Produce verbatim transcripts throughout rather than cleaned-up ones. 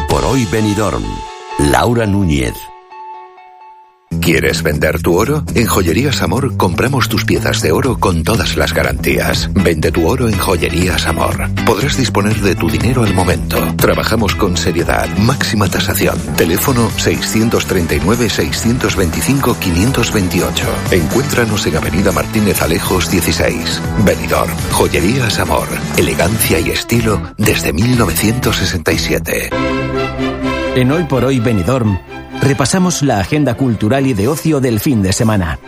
por hoy Benidorm. Laura Núñez. ¿Quieres vender tu oro? En Joyerías Amor compramos tus piezas de oro con todas las garantías. Vende tu oro en Joyerías Amor. Podrás disponer de tu dinero al momento. Trabajamos con seriedad, máxima tasación. Teléfono seiscientos treinta y nueve, seiscientos veinticinco, quinientos veintiocho. Encuéntranos en Avenida Martínez Alejos dieciséis. Benidorm. Joyerías Amor. Elegancia y estilo desde mil novecientos sesenta y siete. En Hoy por Hoy Benidorm repasamos la agenda cultural y de ocio del fin de semana.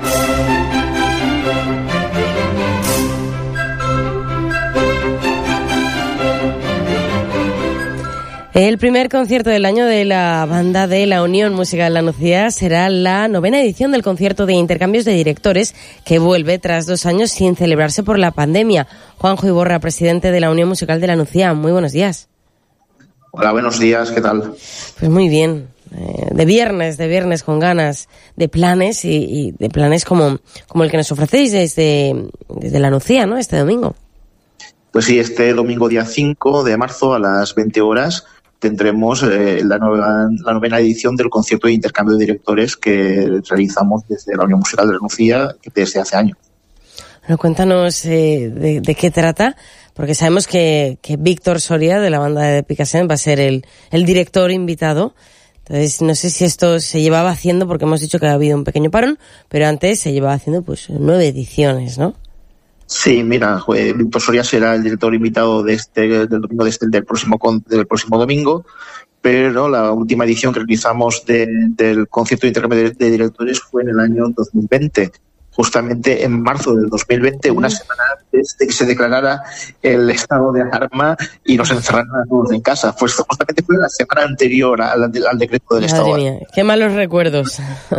El primer concierto del año de la banda de la Unión Musical La Nucía será la novena edición del concierto de intercambios de directores que vuelve tras dos años sin celebrarse por la pandemia. Juanjo Iborra, presidente de la Unión Musical de La Nucía, muy buenos días. Hola, buenos días, ¿qué tal? Pues muy bien. De viernes, de viernes con ganas de planes y, y de planes como, como el que nos ofrecéis desde, desde La Nucía, ¿no? Este domingo. Pues sí, este domingo día cinco de marzo a las veinte horas tendremos eh, la, nueva, la novena edición del concierto de intercambio de directores que realizamos desde la Unión Musical de La Nucía desde hace años. Bueno, cuéntanos eh, de, de qué trata, porque sabemos que, que Víctor Soria de la banda de Picasso va a ser el, el director invitado. Entonces, no sé si esto se llevaba haciendo, porque hemos dicho que ha habido un pequeño parón, pero antes se llevaba haciendo pues nueve ediciones, ¿no? Sí, mira, eh, Víctor Soria será el director invitado de este, del domingo de este, del próximo del próximo domingo, pero la última edición que realizamos de, del concierto de intercambio de, de directores fue en el año dos mil veinte. Justamente en marzo del dos mil veinte, una semana antes de que se declarara el estado de alarma y nos encerraran a todos en casa. Pues justamente fue la semana anterior al, al decreto del Madre estado. Mía, qué malos recuerdos.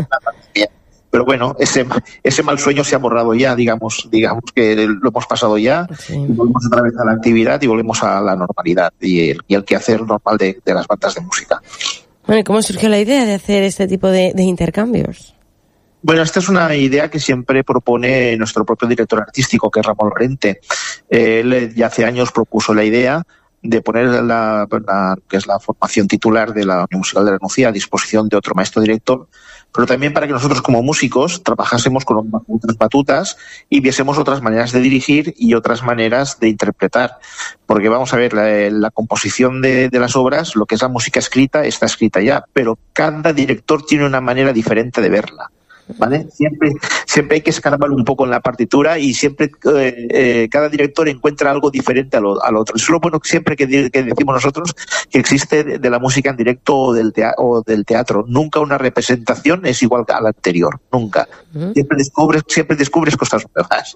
Pero bueno, ese ese mal sueño se ha borrado ya, digamos, digamos que lo hemos pasado ya, sí. Y volvemos otra vez a la actividad y volvemos a la normalidad y el, y el quehacer normal de, de las bandas de música. Bueno, ¿y cómo surgió la idea de hacer este tipo de, de intercambios? Bueno, esta es una idea que siempre propone nuestro propio director artístico, que es Ramón Lorente. Él ya hace años propuso la idea de poner la, la que es la formación titular de la Unión Musical de La Nucía a disposición de otro maestro director, pero también para que nosotros como músicos trabajásemos con otras batutas y viésemos otras maneras de dirigir y otras maneras de interpretar. Porque vamos a ver, la, la composición de, de las obras, lo que es la música escrita, está escrita ya, pero cada director tiene una manera diferente de verla. ¿Vale? Siempre, siempre hay que escarbar un poco en la partitura y siempre eh, eh, cada director encuentra algo diferente al, al otro. Eso es lo bueno siempre que, que decimos nosotros, que existe de, de la música en directo o del, tea, o del teatro. Nunca una representación es igual a la anterior, nunca. Uh-huh. Siempre descubres, siempre descubres cosas nuevas.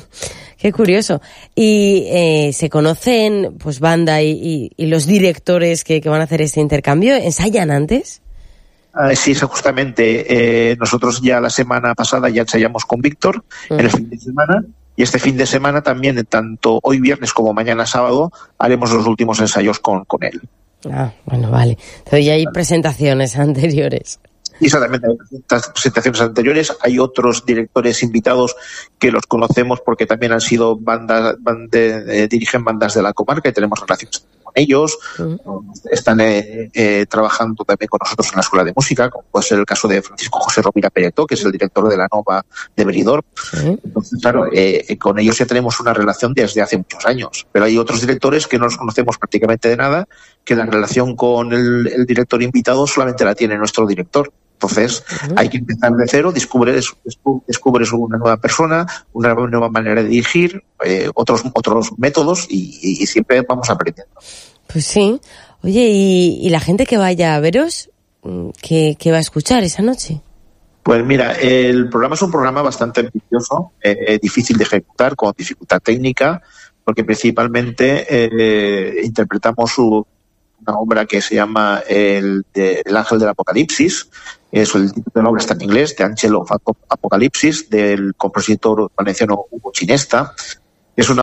Qué curioso. ¿Y eh, se conocen pues banda y, y, y los directores que, que van a hacer este intercambio? ¿Ensayan antes? Uh, sí, justamente. Eh, nosotros ya la semana pasada ya ensayamos con Víctor uh-huh. en el fin de semana y este fin de semana también, tanto hoy viernes como mañana sábado, haremos los últimos ensayos con, con él. Ah, bueno, vale. Entonces ya hay presentaciones anteriores. Y exactamente, hay presentaciones anteriores. Hay otros directores invitados que los conocemos porque también han sido bandas, band, eh, dirigen bandas de la comarca y tenemos relaciones con ellos. Uh-huh. Están eh, eh, trabajando también con nosotros en la Escuela de Música, como puede ser el caso de Francisco José Rovira Peretó, que es el director de la Nova de Benidorm. Uh-huh. Entonces, claro, eh, con ellos ya tenemos una relación desde hace muchos años. Pero hay otros directores que no los conocemos prácticamente de nada, que la relación con el, el director invitado solamente la tiene nuestro director. Entonces, uh-huh. hay que empezar de cero, descubres, descubres una nueva persona, una nueva manera de dirigir, eh, otros otros métodos y, y, y siempre vamos aprendiendo. Pues sí. Oye, ¿y, y la gente que vaya a veros, qué, qué va a escuchar esa noche? Pues mira, el programa es un programa bastante ambicioso, eh, difícil de ejecutar, con dificultad técnica, porque principalmente eh, interpretamos su, una obra que se llama El, de, el Ángel del Apocalipsis. Es el título de la obra está en inglés, de Angel of Apocalipsis, del compositor valenciano Hugo Chinesta. Es una